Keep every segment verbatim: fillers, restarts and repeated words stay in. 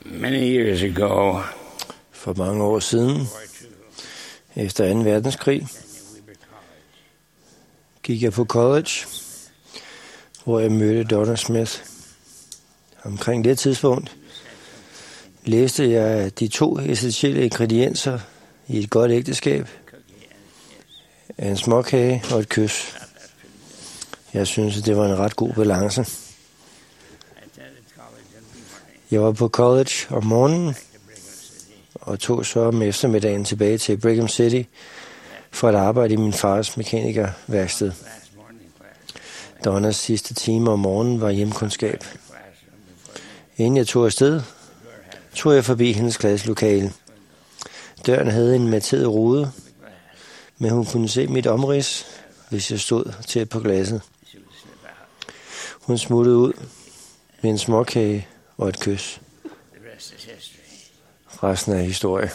Many years ago, For mange år siden, efter anden verdenskrig, gik jeg på college, hvor jeg mødte Donna Smith. Omkring det tidspunkt læste jeg de to essentielle ingredienser i et godt ægteskab: en småkage og et kys. Jeg synes, at det var en ret god balance. Jeg var på college om morgenen og tog så om eftermiddagen tilbage til Brigham City for at arbejde i min fars mekanikerværksted. Donnas sidste time om morgenen var hjemkundskab. Inden jeg tog afsted, tog jeg forbi hendes klasselokale. Døren havde en matteret rude, men hun kunne se mit omrids, hvis jeg stod tæt på glasset. Hun smuttede ud med en småkage og et kys. Resten af historie.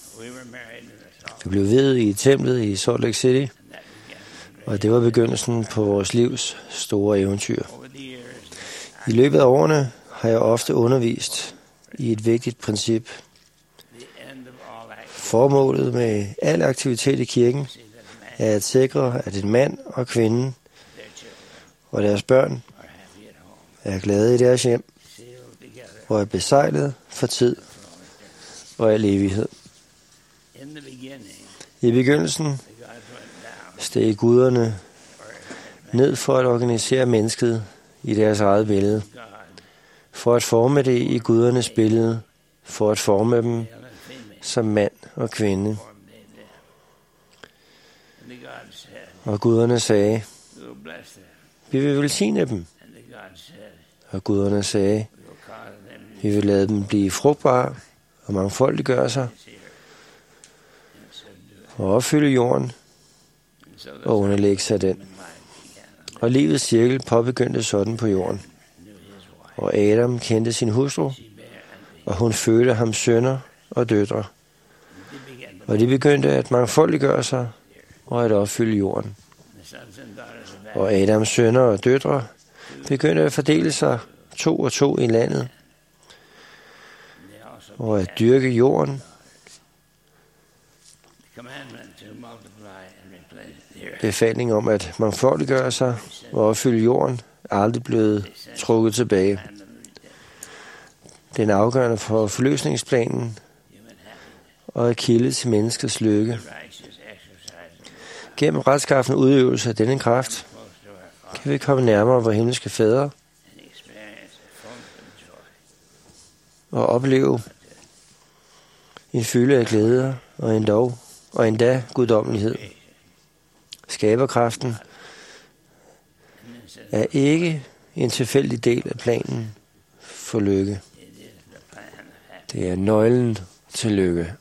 Vi blev viet i templet i Salt Lake City, og det var begyndelsen på vores livs store eventyr. I løbet af årene har jeg ofte undervist i et vigtigt princip. Formålet med al aktivitet i kirken er at sikre, at en mand og kvinde og deres børn er glade i deres hjem og er besejlet for tid og al evighed. I begyndelsen steg guderne ned for at organisere mennesket i deres eget billede, for at forme det i gudernes billede, for at forme dem som mand og kvinde. Og guderne sagde, vi vil velsigne dem. Og guderne sagde, vi vil lade dem blive frugtbare og mangfoldiggøre sig og opfylde jorden og underlægge sig den. Og livets cirkel påbegyndte sådan på jorden. Og Adam kendte sin hustru, og hun fødte ham sønner og døtre. Og de begyndte at mangfoldiggøre sig og at opfylde jorden. Og Adams sønner og døtre begyndte at fordele sig to og to i landet, og at dyrke jorden. Befalingen om at mangfoldiggøre sig og opfylde jorden er aldrig blevet trukket tilbage. Den er afgørende for forløsningsplanen og er kilde til menneskets lykke. Gennem retskaffen udøvelse af denne kraft kan vi komme nærmere vor himmelske fader og opleve en fylde af glæder og endda, og endda guddommelighed. Skaberkraften er ikke en tilfældig del af planen for lykke. Det er nøglen til lykke.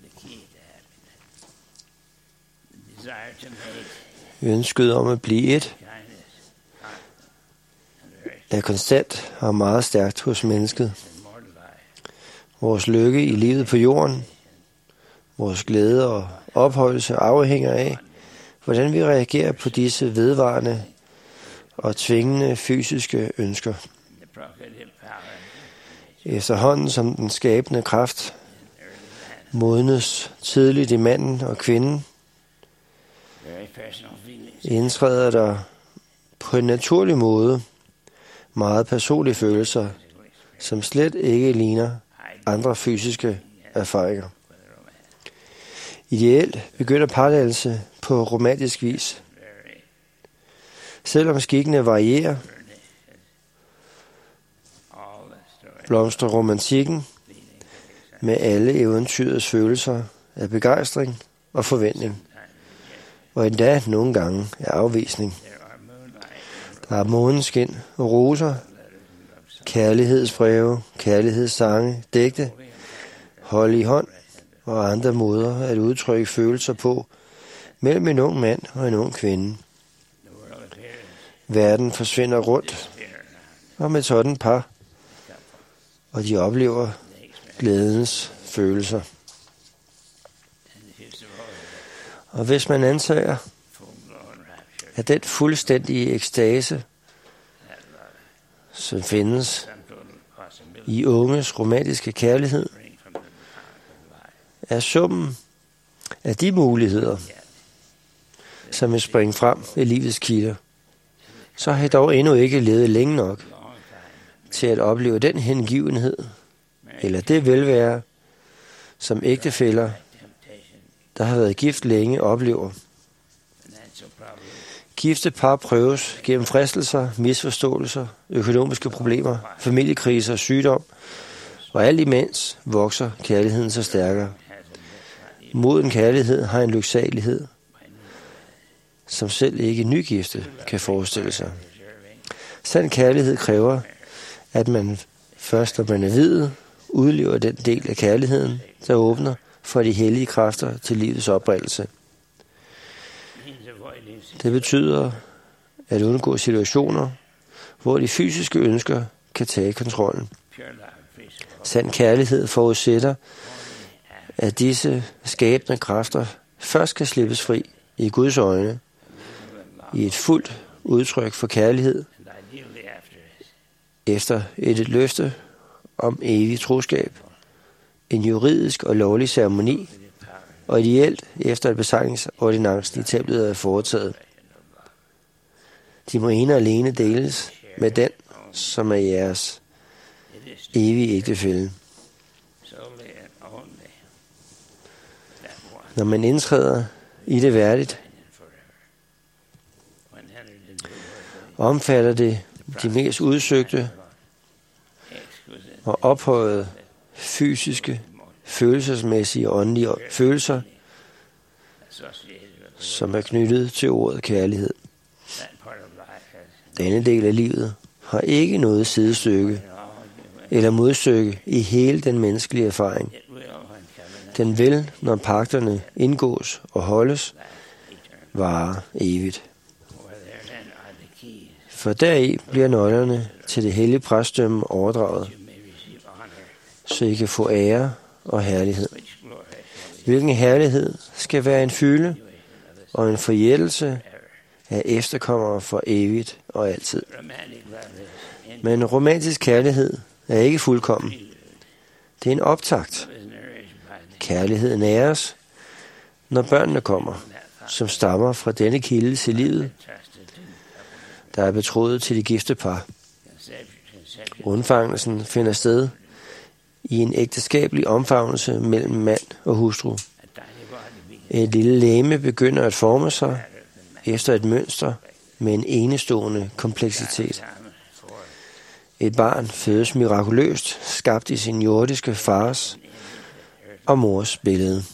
Ønsket om at blive et er konstant og meget stærkt hos mennesket. Vores lykke i livet på jorden, vores glæde og ophøjelse afhænger af, hvordan vi reagerer på disse vedvarende og tvingende fysiske ønsker. Efterhånden som den skabende kraft modnes tidligt i manden og kvinden, indtræder der på en naturlig måde meget personlige følelser, som slet ikke ligner andre fysiske erfaringer. Ideelt begynder pardannelse på romantisk vis. Selvom skikkene varierer, blomstrer romantikken med alle eventyrets følelser af begejstring og forventning, og endda nogle gange af afvisning. Der er måneskin og roser, kærlighedsbreve, kærlighedssange, digte, hold i hånd og andre måder at udtrykke følelser på mellem en ung mand og en ung kvinde. Verden forsvinder rundt om et sådan par, og de oplever glædens følelser. Og hvis man antager, at den fuldstændige ekstase, som findes i unges romantiske kærlighed er summen af de muligheder, som vil springe frem i livets kilder, så har jeg dog endnu ikke levet længe nok til at opleve den hengivenhed, eller det velvære, som ægtefæller, der har været gift længe, oplever. Gifte par prøves gennem fristelser, misforståelser, økonomiske problemer, familiekriser, sygdom, og alt imens vokser kærligheden så stærkere. Moden kærlighed har en lyksalighed, som selv ikke nygifte kan forestille sig. Sand kærlighed kræver, at man først, når man er videt, udlever den del af kærligheden, der åbner for de hellige kræfter til livets oprindelse. Det betyder at undgå situationer, hvor de fysiske ønsker kan tage kontrollen. Sand kærlighed forudsætter, at disse skabende kræfter først kan slippes fri i Guds øjne, i et fuldt udtryk for kærlighed, efter et løfte om evig troskab, en juridisk og lovlig ceremoni, og ideelt efter at besejringsordinancen i templet er foretaget. De må ene og alene deles med den, som er jeres evige ægtefælle. Når man indtræder i det værdigt, omfatter det de mest udsøgte og ophøjede fysiske, følelsesmæssige og åndelige følelser, som er knyttet til ordet kærlighed. Denne del af livet har ikke noget sidestykke eller modstykke i hele den menneskelige erfaring. Den vil, når pagterne indgås og holdes, vare evigt. For deri bliver nøglerne til det hellige præstdømme overdraget, så I kan få ære og herlighed. Hvilken herlighed skal være en fylde og en forjættelse af efterkommere for evigt og altid. Men romantisk kærlighed er ikke fuldkommen. Det er en optakt. Kærligheden næres, når børnene kommer, som stammer fra denne kilde til livet, der er betroet til de gifte par. Undfangelsen finder sted i en ægteskabelig omfavnelse mellem mand og hustru. Et lille legeme begynder at forme sig efter et mønster med en enestående kompleksitet. Et barn fødes mirakuløst, skabt i sin jordiske fars og mors billede.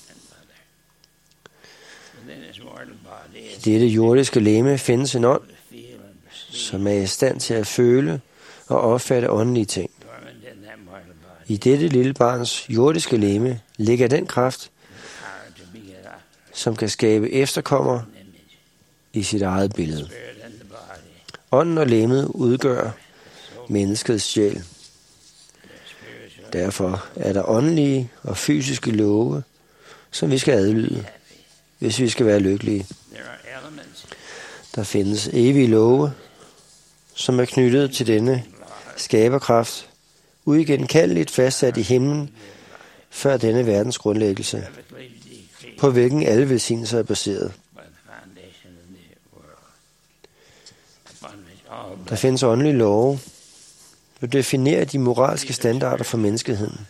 I dette jordiske legeme findes en ånd, som er i stand til at føle og opfatte åndelige ting. I dette lille barns jordiske legeme ligger den kraft, som kan skabe efterkommere i sit eget billede. Ånden og legemet udgør menneskets sjæl. Derfor er der åndelige og fysiske love, som vi skal adlyde, hvis vi skal være lykkelige. Der findes evige love, som er knyttet til denne skaberkraft, uigenkaldeligt fastsat i himlen før denne verdens grundlæggelse, på hvilken alle velsignelser er baseret. Der findes åndelige love, der definerer de moralske standarder for menneskeheden.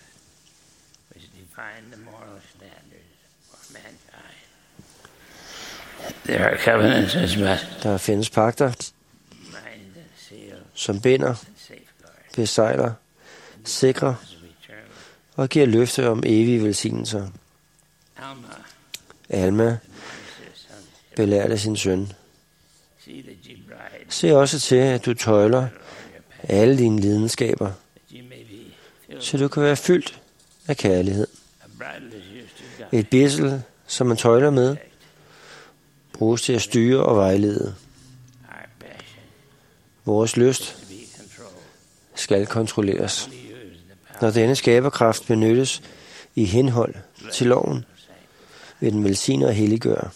Der findes pagter, som binder, besejler, sikrer og giver løfte om evige velsignelser. Alma belærte sin søn: se også til, at du tøjler alle dine lidenskaber, så du kan være fyldt af kærlighed. Et bissel, som man tøjler med, bruges til at styre og vejlede. Vores lyst skal kontrolleres. Når denne skaberkraft benyttes i henhold til loven, vil den velsigne og helliggøre.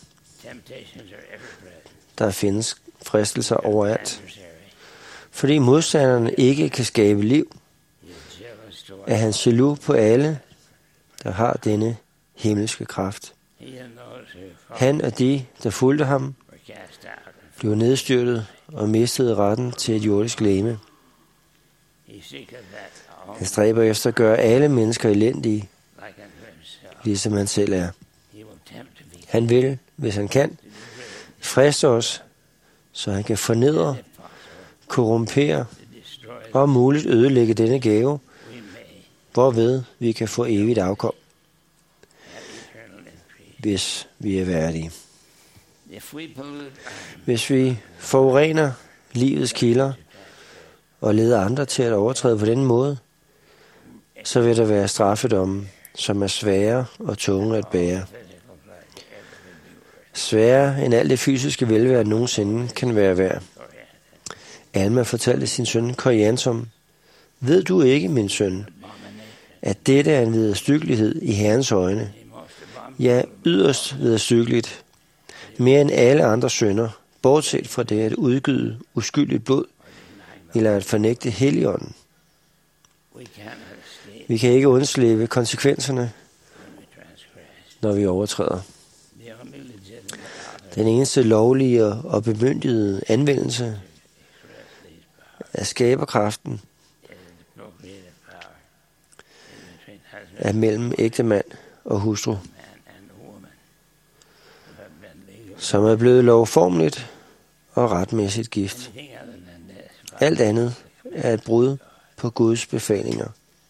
Der findes fristelser overalt. Fordi modstanderne ikke kan skabe liv, er han jaloux på alle, der har denne himmelske kraft. Han og de, der fulgte ham, blev nedstyrtet og mistede retten til et jordisk legeme. Han stræber efter at gøre alle mennesker elendige, ligesom han selv er. Han vil, hvis han kan, friste os, så han kan fornedre, korrumpere og om muligt ødelægge denne gave, hvorved vi kan få evigt afkom, hvis vi er værdige. Hvis vi forurener livets kilder og leder andre til at overtræde på den måde, så vil der være straffedomme, som er svære og tunge at bære. Sværere end alt det fysiske velvære nogensinde kan være værd. Alma fortalte sin søn Koriantum: ved du ikke, min søn, at dette er en vederstyggelighed i Herrens øjne? Ja, yderst vederstyggeligt. Mere end alle andre synder, bortset fra det at udgyde uskyldigt blod, eller at fornægte Helligånden. Vi kan ikke undslippe konsekvenserne, når vi overtræder. Den eneste lovlige og bemyndigede anvendelse af skaberkraften er mellem ægtemand og hustru, som er blevet lovformeligt og retmæssigt gift. Alt andet er et brud på Guds befalinger.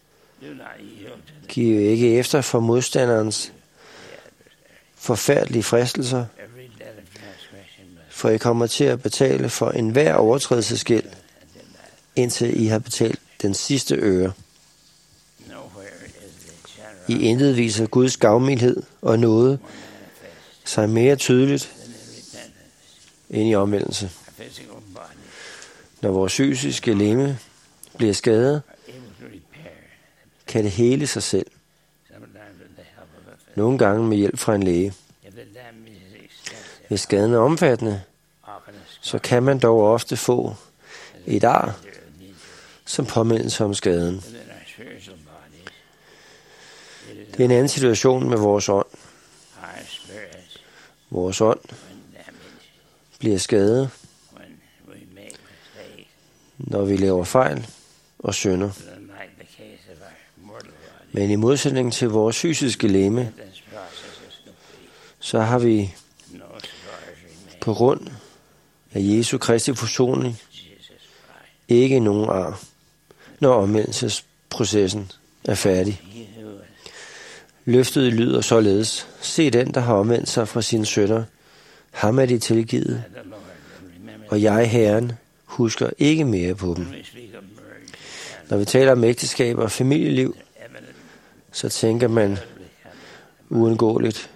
Giv ikke efter for modstanderens forfærdelige fristelser, for I kommer til at betale for enhver overtrædelsesgæld, indtil I har betalt den sidste øre. I intet viser Guds gavmildhed og nåde sig mere tydeligt end i omvendelse. Når vores fysiske legeme bliver skadet, kan det hele sig selv. Nogle gange med hjælp fra en læge. Hvis skaden er omfattende, så kan man dog ofte få et ar som påmindelse om skaden. Det er en anden situation med vores ånd. Vores ånd bliver skadet, når vi laver fejl og synder. Men i modsætning til vores fysiske legeme, så har vi på grund af Jesu Kristi forsoning ikke nogen ar, når omvendelsesprocessen er færdig. Løftet lyder således: se den, der har omvendt sig fra sine synder, ham er de tilgivet, og jeg, Herren, husker ikke mere på dem. Når vi taler om ægteskab og familieliv, så tænker man uundgåeligt: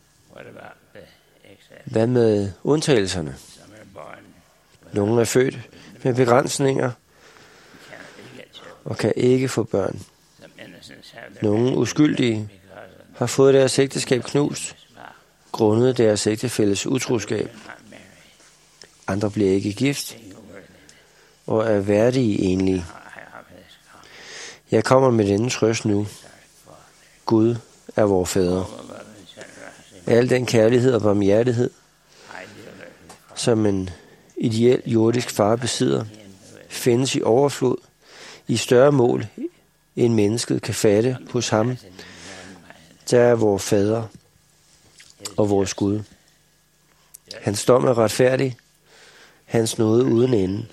hvad med undtagelserne? Nogle er født med begrænsninger og kan ikke få børn. Nogle uskyldige har fået deres ægteskab knust, grundet deres ægtefælles utroskab. Andre bliver ikke gift og er værdige enlige. Jeg kommer med denne trøst nu. Gud er vor fader. Al den kærlighed og barmhjertighed, som en ideel jordisk far besidder, findes i overflod, i større mål, end mennesket kan fatte hos ham, der er vor fader og vores Gud. Hans dom er retfærdig, hans nåde uden ende.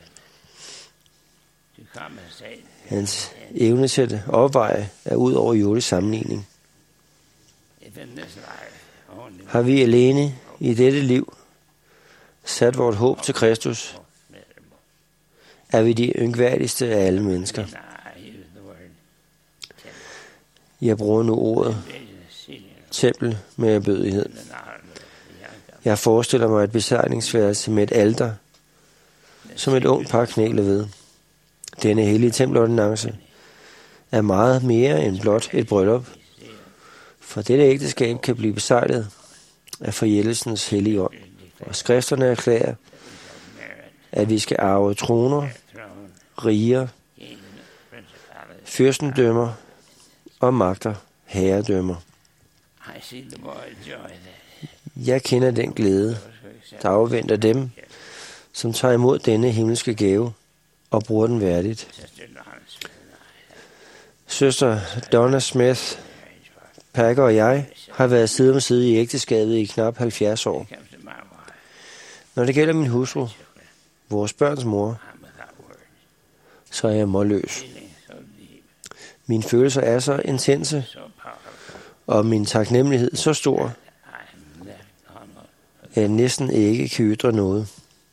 Hans evne til at opveje er ud over jordisk sammenligning. Har vi alene i dette liv sat vort håb til Kristus, er vi de yngværdigste af alle mennesker. Jeg bruger nu ordet tempel med erbødighed. Jeg forestiller mig et besejlingsværelse med et alter, som et ungt par knæler ved. Denne hellige tempelordinance er meget mere end blot et bryllup, for dette ægteskab kan blive besejlet af forjættelsens hellige ånd, og skrifterne erklærer, at vi skal arve troner, riger, fyrstendømmer og magter herredømmer. Jeg kender den glæde, der afventer dem, som tager imod denne himmelske gave og bruger den værdigt. Søster Donna Smith Packer og jeg har været side om side i ægteskabet i knap halvfjerds år. Når det gælder min hustru, vores børns mor, så er jeg målløs. Mine følelser er så intense, og min taknemmelighed så stor, at jeg næsten ikke kan ytre noget.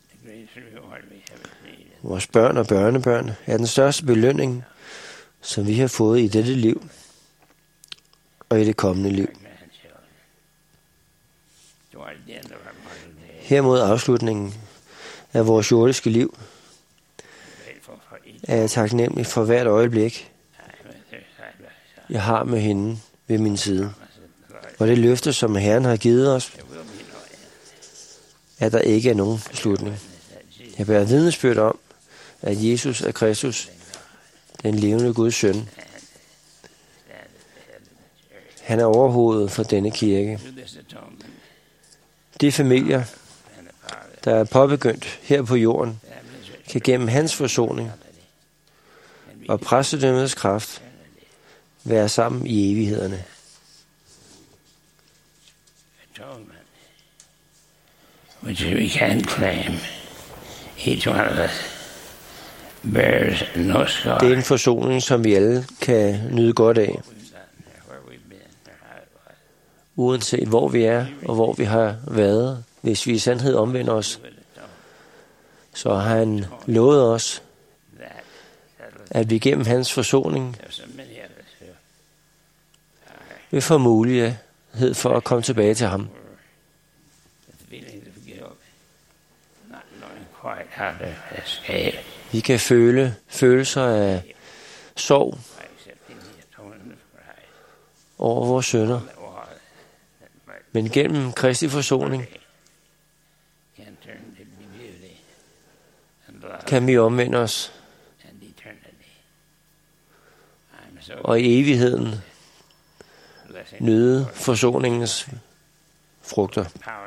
Vores børn og børnebørn er den største belønning, som vi har fået i dette liv og i det kommende liv. Her mod afslutningen af vores jordiske liv er jeg taknemmelig for hvert øjeblik, jeg har med hende ved min side. Og det løfte, som Herren har givet os, at der ikke er nogen slutning. Jeg bærer vidnesbyrd om, at Jesus er Kristus, den levende Guds søn. Han er overhovedet for denne kirke. De familier, der er påbegyndt her på jorden, kan gennem hans forsoning og præstedømmets kraft være sammen i evighederne. Which we can claim. Each one of us bears no scar. Det er en forsoning, som vi alle kan nyde godt af. Uanset hvor vi er og hvor vi har været, hvis vi i sandhed omvender os, så har han lovet os, at vi gennem hans forsoning vil få mulighed for at komme tilbage til ham. Vi kan føle følelser af sorg over vores synder, men gennem Kristi forsoning kan vi omvende os, og i evigheden nyde forsoningens frugter.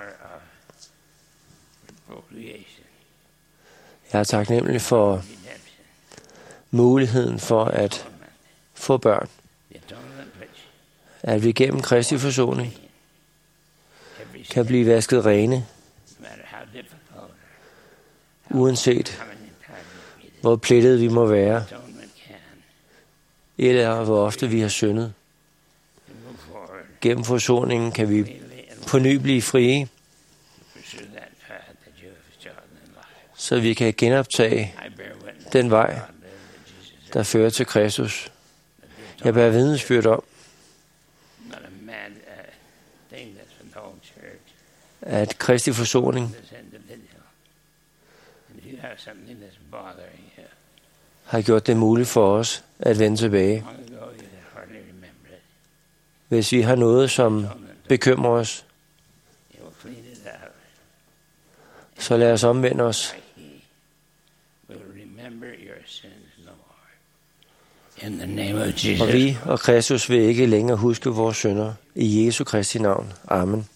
Jeg er taknemmelig for muligheden for at få børn, at vi gennem Kristi forsoning kan blive vasket rene, uanset hvor plettet vi må være, eller hvor ofte vi har syndet. Gennem forsoningen kan vi på ny blive frie, så vi kan genoptage den vej, der fører til Kristus. Jeg bærer vidnesbyrd om, at Kristi forsoning har gjort det muligt for os at vende tilbage. Hvis vi har noget, som bekymrer os, så lad os omvende os. Og vi og Kristus vil ikke længere huske vores synder. I Jesu Kristi navn. Amen.